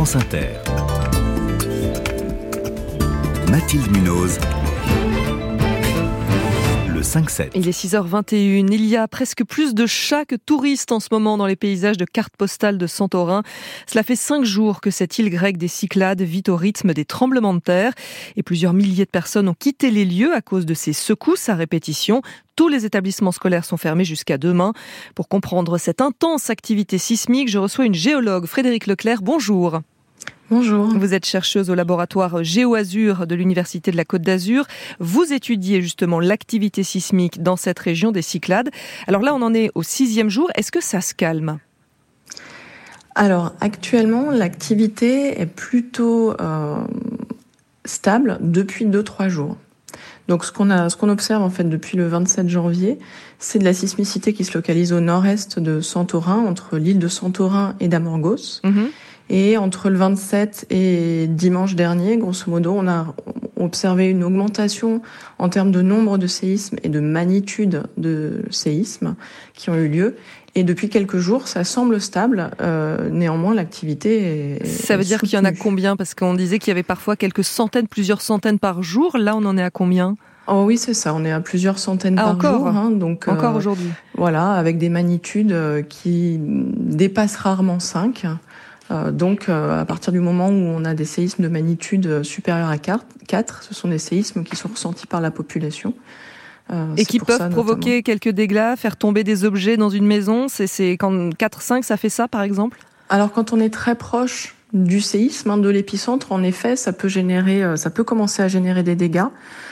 France Inter. Mathilde Munoz. Le 5-7. Il est 6h21. Il y a presque plus de chats que touristes en ce moment dans les paysages de cartes postales de Santorin. Cela fait 5 jours que cette île grecque des Cyclades vit au rythme des tremblements de terre. Et plusieurs milliers de personnes ont quitté les lieux à cause de ces secousses à répétition. Tous les établissements scolaires sont fermés jusqu'à demain. Pour comprendre cette intense activité sismique, je reçois une géologue, Frédérique Leclerc. Bonjour. Bonjour. Vous êtes chercheuse au laboratoire GéoAzur de l'Université de la Côte d'Azur. Vous étudiez justement l'activité sismique dans cette région des Cyclades. Alors là, on en est au 6e jour. Est-ce que ça se calme ? Alors, actuellement, l'activité est plutôt stable depuis 2-3 jours. Donc, ce qu'on observe en fait depuis le 27 janvier, c'est de la sismicité qui se localise au nord-est de Santorin, entre l'île de Santorin et d'Amorgos. Et entre le 27 et dimanche dernier, grosso modo, on a observé une augmentation en termes de nombre de séismes et de magnitude de séismes qui ont eu lieu. Et depuis quelques jours, ça semble stable. Néanmoins, l'activité est Ça veut dire qu'il y en a combien ? Parce qu'on disait qu'il y avait parfois quelques centaines, plusieurs centaines par jour. Là, on en est à combien ? Oh oui, c'est ça. On est à plusieurs centaines par jour. Donc, encore aujourd'hui. Voilà, avec des magnitudes qui dépassent rarement 5. Donc, à partir du moment où on a des séismes de magnitude supérieure à 4, ce sont des séismes qui sont ressentis par la population. Et qui peuvent provoquer quelques dégâts, faire tomber des objets dans une maison. C'est quand 4-5, ça fait ça, par exemple ? Alors, quand on est très proche du séisme, de l'épicentre, en effet, ça peut commencer à générer des dégâts.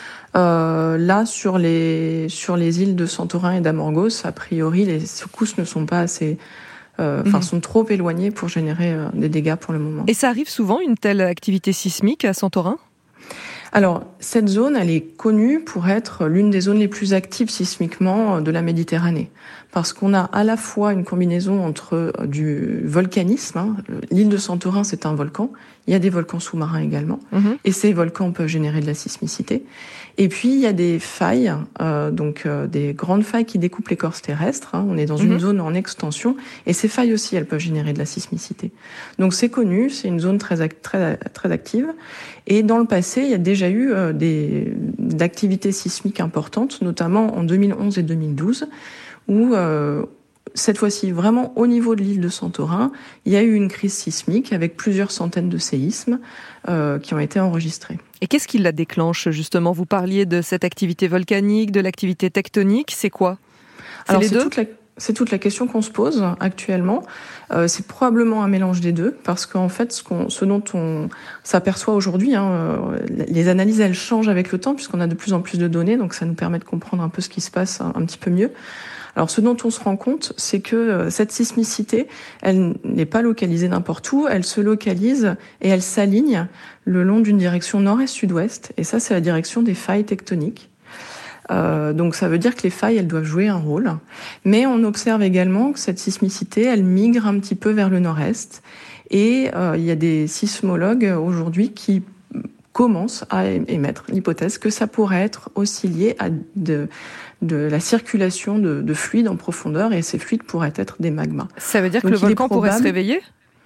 Là, sur les îles de Santorin et d'Amorgos, a priori, les secousses ne sont pas assez... sont trop éloignés pour générer des dégâts pour le moment. Et ça arrive souvent, une telle activité sismique à Santorin ? Alors, cette zone, elle est connue pour être l'une des zones les plus actives sismiquement de la Méditerranée. Parce qu'on a à la fois une combinaison entre du volcanisme. L'île de Santorin, c'est un volcan. Il y a des volcans sous-marins également. Et ces volcans peuvent générer de la sismicité. Et puis, il y a des failles, des grandes failles qui découpent l'écorce terrestre. On est dans une zone en extension. Et ces failles aussi, elles peuvent générer de la sismicité. Donc, c'est connu. C'est une zone très active. Et dans le passé, il y a déjà eu d'activités sismiques importantes, notamment en 2011 et 2012, où cette fois-ci, vraiment au niveau de l'île de Santorin, il y a eu une crise sismique avec plusieurs centaines de séismes qui ont été enregistrés. Et qu'est-ce qui la déclenche, justement ? Vous parliez de cette activité volcanique, de l'activité tectonique, c'est quoi ? Alors, c'est toute la question qu'on se pose actuellement. C'est probablement un mélange des deux, parce qu'en fait, ce dont on s'aperçoit aujourd'hui, les analyses, elles changent avec le temps, puisqu'on a de plus en plus de données, donc ça nous permet de comprendre un peu ce qui se passe un petit peu mieux. Alors, ce dont on se rend compte, c'est que cette sismicité, elle n'est pas localisée n'importe où, elle se localise et elle s'aligne le long d'une direction nord-est-sud-ouest, et ça, c'est la direction des failles tectoniques. Donc ça veut dire que les failles, elles doivent jouer un rôle. Mais on observe également que cette sismicité, elle migre un petit peu vers le nord-est. Et il y a des sismologues aujourd'hui qui commencent à émettre l'hypothèse que ça pourrait être aussi lié à de la circulation de fluides en profondeur, et ces fluides pourraient être des magmas. Ça veut dire que le volcan pourrait se réveiller ?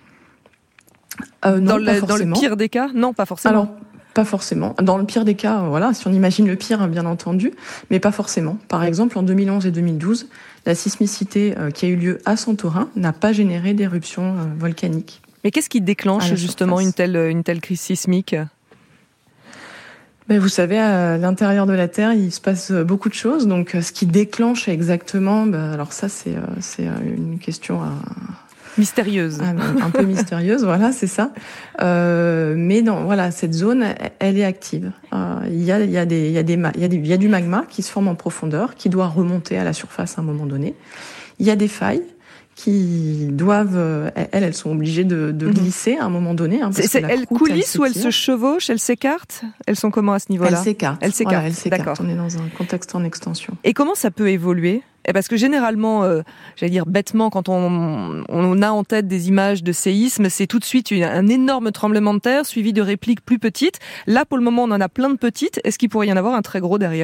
Non, pas forcément. Dans le pire des cas ? Non, pas forcément. Alors, pas forcément. Dans le pire des cas, si on imagine le pire, bien entendu, mais pas forcément. Par exemple, en 2011 et 2012, la sismicité qui a eu lieu à Santorin n'a pas généré d'éruption volcanique. Mais qu'est-ce qui déclenche justement une telle crise sismique ? Vous savez, à l'intérieur de la Terre, il se passe beaucoup de choses. Donc, ce qui déclenche exactement, alors ça, c'est une question mystérieuse. Un peu mystérieuse, voilà, c'est ça. Mais cette zone, elle est active. Il y a du magma qui se forme en profondeur, qui doit remonter à la surface à un moment donné. Il y a des failles qui doivent, elles sont obligées de glisser à un moment donné. Elles coulissent ou elles se chevauchent, elles s'écartent ? Elles sont comment à ce niveau-là ? Elles s'écartent. Voilà, elles s'écartent. D'accord. On est dans un contexte en extension. Et comment ça peut évoluer ? Parce que généralement, bêtement, quand on a en tête des images de séisme, c'est tout de suite un énorme tremblement de terre suivi de répliques plus petites. Là, pour le moment, on en a plein de petites. Est-ce qu'il pourrait y en avoir un très gros derrière ?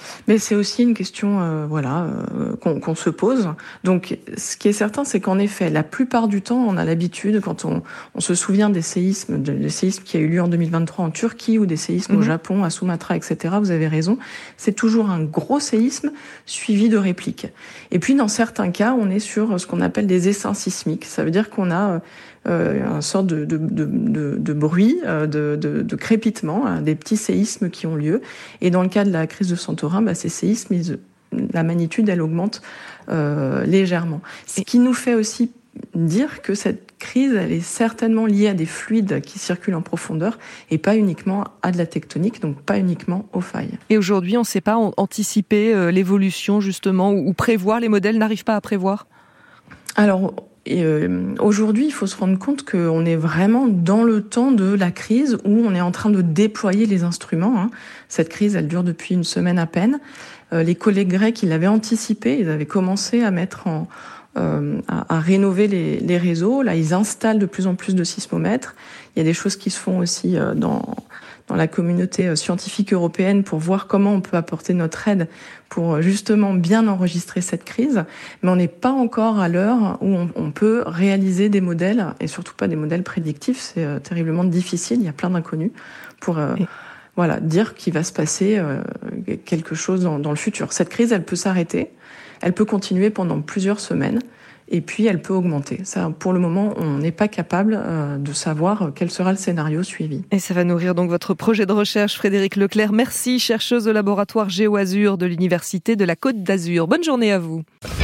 Mais c'est aussi une question qu'on se pose. Donc, ce qui est certain, c'est qu'en effet, la plupart du temps, on a l'habitude, quand on se souvient des séismes qui a eu lieu en 2023 en Turquie ou des séismes au Japon, à Sumatra, etc., vous avez raison, c'est toujours un gros séisme suivi de répliques. Et puis, dans certains cas, on est sur ce qu'on appelle des essaims sismiques. Ça veut dire qu'on a une sorte de bruit, de crépitement, des petits séismes qui ont lieu. Et dans le cas de la crise de Santorin, ces séismes, la magnitude, elle augmente légèrement. Ce qui nous fait aussi dire que cette crise, elle est certainement liée à des fluides qui circulent en profondeur et pas uniquement à de la tectonique, donc pas uniquement aux failles. Et aujourd'hui, on ne sait pas anticiper l'évolution justement ou prévoir, les modèles n'arrivent pas à prévoir ? Alors, aujourd'hui, il faut se rendre compte qu'on est vraiment dans le temps de la crise où on est en train de déployer les instruments. Cette crise, elle dure depuis une semaine à peine. Les collègues grecs, ils l'avaient anticipé, ils avaient commencé à mettre à rénover les réseaux. Là, ils installent de plus en plus de sismomètres. Il y a des choses qui se font aussi dans la communauté scientifique européenne pour voir comment on peut apporter notre aide pour justement bien enregistrer cette crise. Mais on n'est pas encore à l'heure où on peut réaliser des modèles, et surtout pas des modèles prédictifs. C'est terriblement difficile, il y a plein d'inconnus pour dire qu'il va se passer quelque chose dans le futur. Cette crise, elle peut s'arrêter, elle peut continuer pendant plusieurs semaines, et puis elle peut augmenter. Ça, pour le moment, on n'est pas capable de savoir quel sera le scénario suivi. Et ça va nourrir donc votre projet de recherche, Frédérique Leclerc. Merci, chercheuse au laboratoire GéoAzur de l'Université de la Côte d'Azur. Bonne journée à vous.